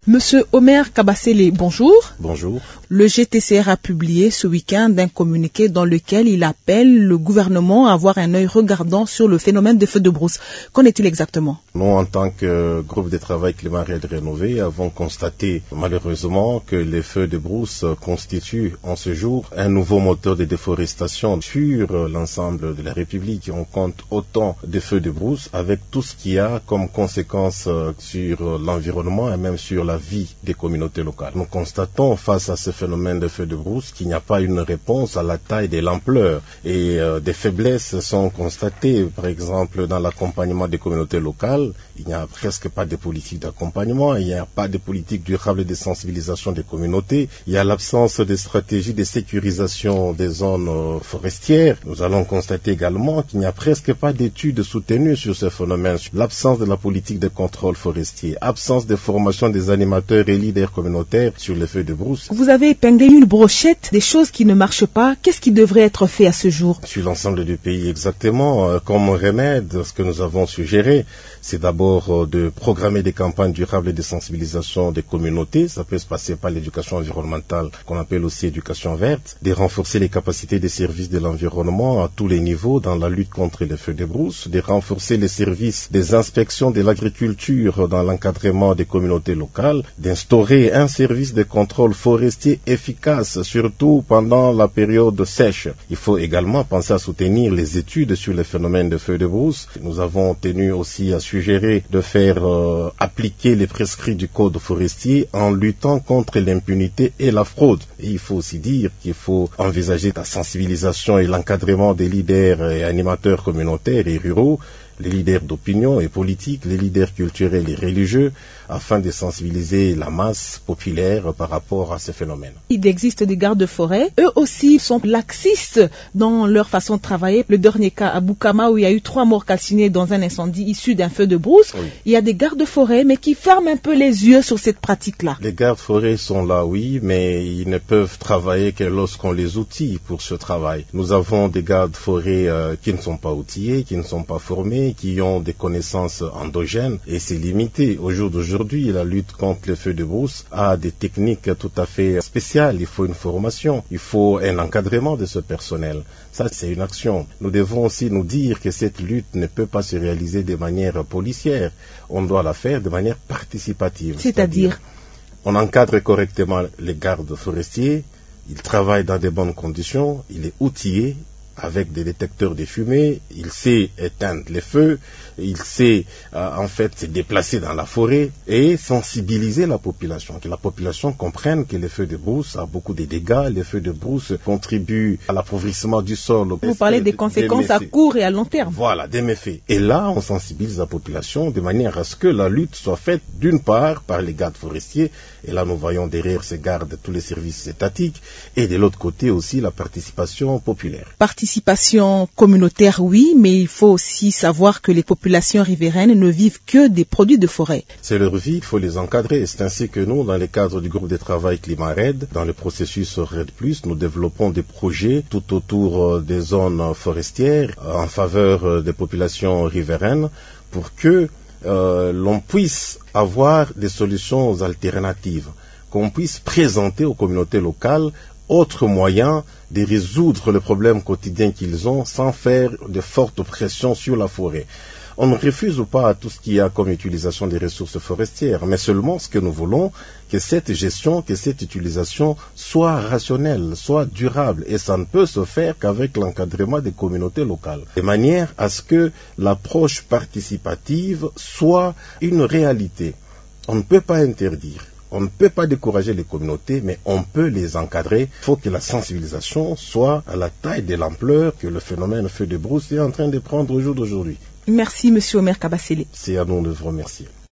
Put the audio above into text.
Monsieur Omer Kabassele, bonjour. Bonjour. Le GTCR a publié ce week-end un communiqué dans lequel il appelle le gouvernement à avoir un œil regardant sur le phénomène des feux de brousse. Qu'en est-il exactement? Nous, en tant que groupe de travail Climat Raid Rénové, avons constaté malheureusement que les feux de brousse constituent en ce jour un nouveau moteur de déforestation sur l'ensemble de la République. On compte autant de feux de brousse avec tout ce qu'il y a comme conséquence sur l'environnement et même sur la vie des communautés locales. Nous constatons face à ce phénomène de feux de brousse qu'il n'y a pas une réponse à la taille et l'ampleur et des faiblesses sont constatées. Par exemple, dans l'accompagnement des communautés locales, il n'y a presque pas de politique d'accompagnement, il n'y a pas de politique durable de sensibilisation des communautés, il y a l'absence de stratégie de sécurisation des zones forestières. Nous allons constater également qu'il n'y a presque pas d'études soutenues sur ce phénomène, l'absence de la politique de contrôle forestier, absence de formation des animateurs et leaders communautaires sur les feux de brousse. Vous avez épinglé une brochette des choses qui ne marchent pas. Qu'est-ce qui devrait être fait à ce jour? Sur l'ensemble du pays, exactement. Comme remède, ce que nous avons suggéré, c'est d'abord de programmer des campagnes durables de sensibilisation des communautés. Ça peut se passer par l'éducation environnementale, qu'on appelle aussi éducation verte, de renforcer les capacités des services de l'environnement à tous les niveaux dans la lutte contre les feux de brousse, de renforcer les services des inspections de l'agriculture dans l'encadrement des communautés locales, d'instaurer un service de contrôle forestier efficace, surtout pendant la période sèche. Il faut également penser à soutenir les études sur les phénomènes de feux de brousse. Nous avons tenu aussi à suggérer de faire appliquer les prescrits du code forestier en luttant contre l'impunité et la fraude. Et il faut aussi dire qu'il faut envisager la sensibilisation et l'encadrement des leaders et animateurs communautaires et ruraux, les leaders d'opinion et politique, les leaders culturels et religieux, afin de sensibiliser la masse populaire par rapport à ces phénomènes. Il existe des gardes-forêts. Eux aussi sont laxistes dans leur façon de travailler. Le dernier cas à Boukama, où il y a eu 3 morts calcinés dans un incendie issu d'un feu de brousse. Oui. Il y a des gardes-forêts, mais qui ferment un peu les yeux sur cette pratique-là. Les gardes-forêts sont là, oui, mais ils ne peuvent travailler que lorsqu'on les outille pour ce travail. Nous avons des gardes-forêts qui ne sont pas outillés, qui ne sont pas formés, qui ont des connaissances endogènes, et c'est limité. Au jour d'aujourd'hui, la lutte contre les feux de brousse a des techniques tout à fait spéciales. Il faut une formation, il faut un encadrement de ce personnel. Ça, c'est une action. Nous devons aussi nous dire que cette lutte ne peut pas se réaliser de manière policière. On doit la faire de manière participative. C'est-à-dire on encadre correctement les gardes forestiers, ils travaillent dans de bonnes conditions, il est outillé avec des détecteurs de fumée, il sait éteindre les feux, il sait en fait se déplacer dans la forêt et sensibiliser la population, que la population comprenne que les feux de brousse a beaucoup de dégâts, les feux de brousse contribuent à l'appauvrissement du sol. Vous parlez des conséquences à court et à long terme. Voilà, des méfaits. Et là, on sensibilise la population de manière à ce que la lutte soit faite d'une part par les gardes forestiers, et là nous voyons derrière ces gardes tous les services étatiques, et de l'autre côté aussi la participation populaire. Participation communautaire, oui, mais il faut aussi savoir que les populations riveraines ne vivent que des produits de forêt. C'est leur vie, il faut les encadrer. C'est ainsi que nous, dans le cadre du groupe de travail Climat Raid, dans le processus Raid+, nous développons des projets tout autour des zones forestières en faveur des populations riveraines pour que l'on puisse avoir des solutions alternatives, qu'on puisse présenter aux communautés locales autre moyen de résoudre les problèmes quotidiens qu'ils ont sans faire de fortes pressions sur la forêt. On ne refuse pas tout ce qu'il y a comme utilisation des ressources forestières, mais seulement ce que nous voulons, que cette gestion, que cette utilisation soit rationnelle, soit durable, et ça ne peut se faire qu'avec l'encadrement des communautés locales, de manière à ce que l'approche participative soit une réalité. On ne peut pas interdire. On ne peut pas décourager les communautés, mais on peut les encadrer. Il faut que la sensibilisation soit à la taille de l'ampleur que le phénomène feu de brousse est en train de prendre au jour d'aujourd'hui. Merci, Monsieur Omer Kabassele. C'est à nous de vous remercier.